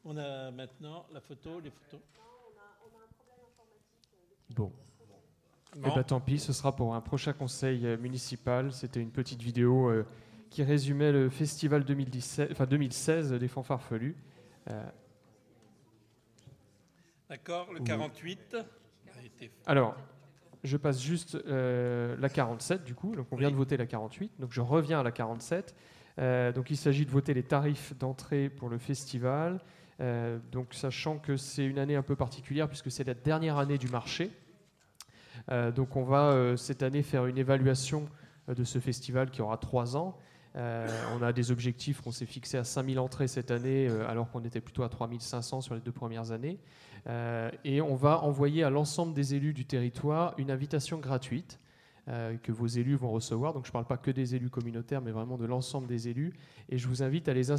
On a maintenant les photos. Bon. Bon. Eh ben, tant pis, ce sera pour un prochain conseil municipal. C'était une petite vidéo qui résumait le festival 2016 des Fanfares Farfelus. D'accord, le 48 a été... Alors, je passe juste la 47 du coup. Donc on vient de voter la 48. Donc je reviens à la 47. Donc il s'agit de voter les tarifs d'entrée pour le festival. Donc sachant que c'est une année un peu particulière puisque c'est la dernière année du marché. Donc on va cette année faire une évaluation de ce festival qui aura 3 ans. On a des objectifs qu'on s'est fixés à 5000 entrées cette année alors qu'on était plutôt à 3500 sur les 2 premières années. Et on va envoyer à l'ensemble des élus du territoire une invitation gratuite que vos élus vont recevoir. Donc je ne parle pas que des élus communautaires mais vraiment de l'ensemble des élus. Et je vous invite à les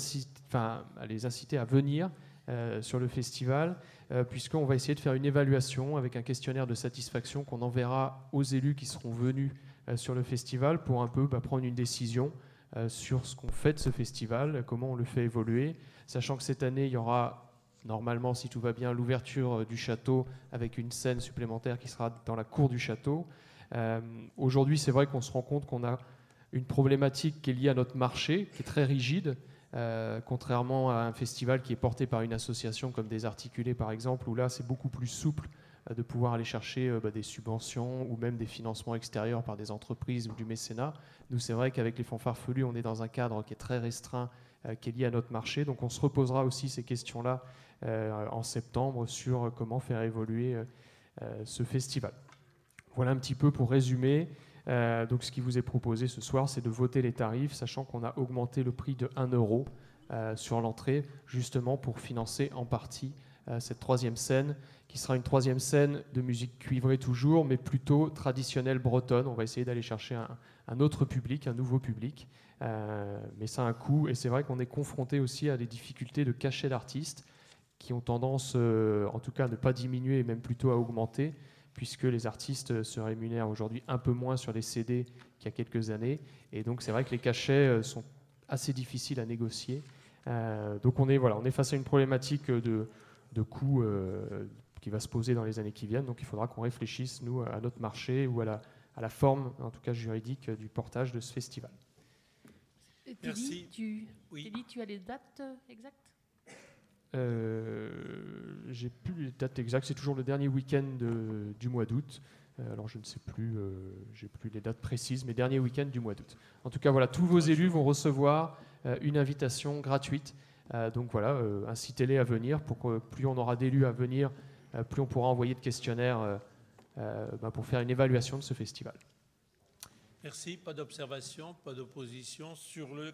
inciter à venir sur le festival, puisqu'on va essayer de faire une évaluation avec un questionnaire de satisfaction qu'on enverra aux élus qui seront venus sur le festival pour un peu prendre une décision sur ce qu'on fait de ce festival, comment on le fait évoluer, sachant que cette année, il y aura normalement, si tout va bien, l'ouverture du château avec une scène supplémentaire qui sera dans la cour du château. Aujourd'hui, c'est vrai qu'on se rend compte qu'on a une problématique qui est liée à notre marché, qui est très rigide, contrairement à un festival qui est porté par une association comme des Articulés par exemple, où là c'est beaucoup plus souple de pouvoir aller chercher des subventions ou même des financements extérieurs par des entreprises ou du mécénat. Nous, c'est vrai qu'avec les Fanfares Farfelus, on est dans un cadre qui est très restreint, qui est lié à notre marché, donc on se reposera aussi ces questions-là en septembre sur comment faire évoluer ce festival. Voilà un petit peu pour résumer. Donc ce qui vous est proposé ce soir, c'est de voter les tarifs, sachant qu'on a augmenté le prix de 1 euro sur l'entrée, justement pour financer en partie cette 3e scène, qui sera une 3e scène de musique cuivrée toujours, mais plutôt traditionnelle bretonne. On va essayer d'aller chercher un autre public, un nouveau public, mais ça a un coût, et c'est vrai qu'on est confronté aussi à des difficultés de cachet d'artistes qui ont tendance, en tout cas, à ne pas diminuer, et même plutôt à augmenter, puisque les artistes se rémunèrent aujourd'hui un peu moins sur les CD qu'il y a quelques années. Et donc, c'est vrai que les cachets sont assez difficiles à négocier. Donc, on est face à une problématique de coût qui va se poser dans les années qui viennent. Donc, il faudra qu'on réfléchisse, nous, à notre marché ou à la forme, en tout cas juridique, du portage de ce festival. Merci. Teddy, tu as les dates exactes ? J'ai plus les dates exactes, c'est toujours le dernier week-end du mois d'août. Alors je ne sais plus, j'ai plus les dates précises, mais dernier week-end du mois d'août. En tout cas, voilà, tous vos élus vont recevoir une invitation gratuite. Donc voilà, incitez-les à venir pour que plus on aura d'élus à venir, plus on pourra envoyer de questionnaires pour faire une évaluation de ce festival. Merci, pas d'observation, pas d'opposition sur le